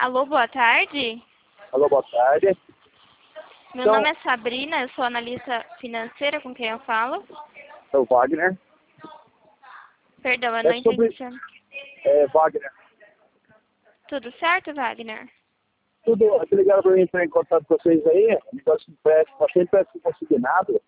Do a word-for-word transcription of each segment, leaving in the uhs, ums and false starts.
Alô, boa tarde. Alô, boa tarde. Meu Então, nome é Sabrina, eu sou analista financeira, com quem eu falo. é o Wagner. Perdão, eu não É entendi. sobre... É, Wagner. Tudo certo, Wagner? Tudo, aqui ligaram para mim entrar em contato com vocês aí, negócio de empréstimo, achei empréstimo consignado.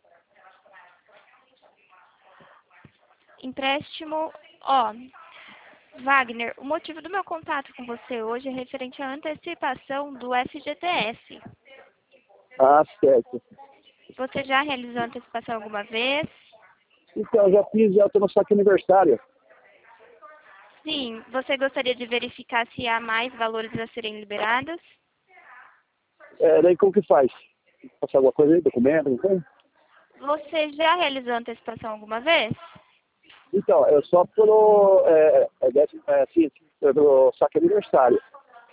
Empréstimo, ó, Wagner, o motivo do meu contato com você hoje é referente à antecipação do F G T S. Ah, certo. Você já realizou antecipação alguma vez? Então, já fiz, já estou no saque aniversário. Sim. Você gostaria de verificar se há mais valores a serem liberados? É, daí como que faz? Passar alguma coisa aí, documento, não tem? Você já realizou antecipação alguma vez? Então, é só pelo, é, é, décimo- é, assim, assim, pelo saque aniversário.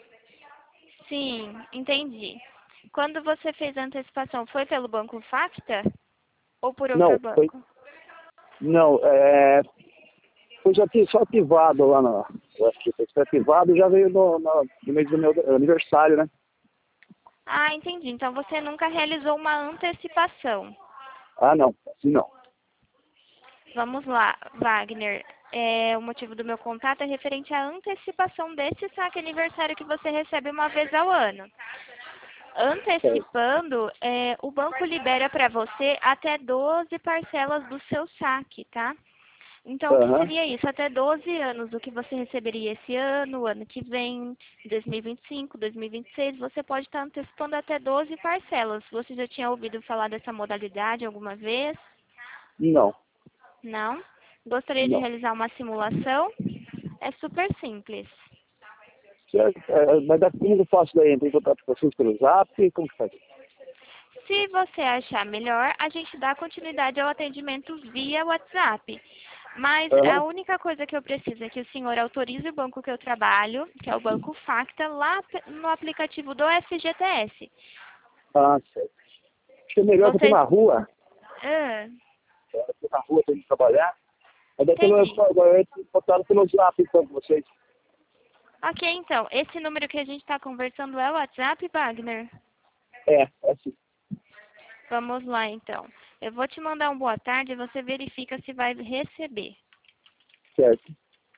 Sim, entendi. Quando você fez a antecipação, foi pelo Banco Facta ou por outro Não, foi, banco? não, é, foi já ati- só ativado lá no, eu acho que foi ativado e já veio no, no, no mês do meu aniversário, né? Ah, entendi. Então você nunca realizou uma antecipação. Ah, não, assim não. Vamos lá, Wagner. É, o motivo do meu contato é referente à antecipação desse saque aniversário que você recebe uma vez ao ano. Certo. Antecipando, é, o banco libera para você até doze parcelas do seu saque, tá? Então, o que Aham. seria isso? Até doze anos, o que você receberia esse ano, o ano que vem, dois mil e vinte e cinco, dois mil e vinte e seis, você pode estar antecipando até doze parcelas. Você já tinha ouvido falar dessa modalidade alguma vez? Não, Não? Gostaria de não. realizar uma simulação? É super simples. Certo. É, mas dá, como que eu faço daí? Entra em contato com vocês pelo zap? Como que faz? Se você achar melhor, a gente dá continuidade ao atendimento via WhatsApp. Mas a Aham. única coisa que eu preciso é que o senhor autorize o banco que eu trabalho, que é o Banco Facta, lá no aplicativo do F G T S. Ah, certo. Acho que é melhor porque Vocês... na rua, Ah, é, porque na rua tem que trabalhar. Mas daí pelo, entendi. agora eu entro em contato pelo zap então com vocês. Ok, então, esse número que a gente está conversando é o WhatsApp, Wagner? É, é assim. Vamos lá, então. Eu vou te mandar um boa tarde e você verifica se vai receber. Certo.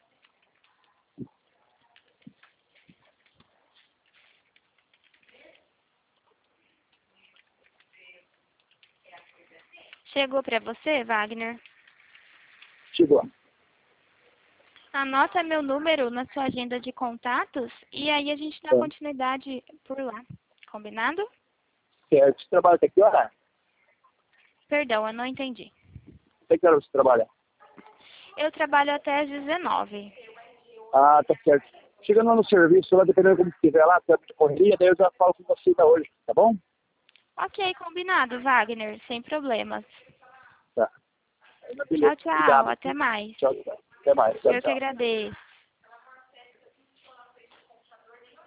Chegou para você, Wagner? Chegou. Anota meu número na sua agenda de contatos e aí a gente dá É. continuidade por lá. Combinado? Certo. Você trabalha até que hora? Perdão, eu não entendi. Até que hora você trabalha? Eu trabalho até às dezenove. Ah, tá certo. Chegando lá no serviço, lá dependendo como estiver lá, se é de correria, daí eu já falo com você ainda hoje, tá bom? Ok, combinado, Wagner. Sem problemas. Tá. Aí, beleza. Tchau, tchau. Obrigado. Até mais. Tchau, tchau. Até mais. Tchau, Eu que tchau. agradeço.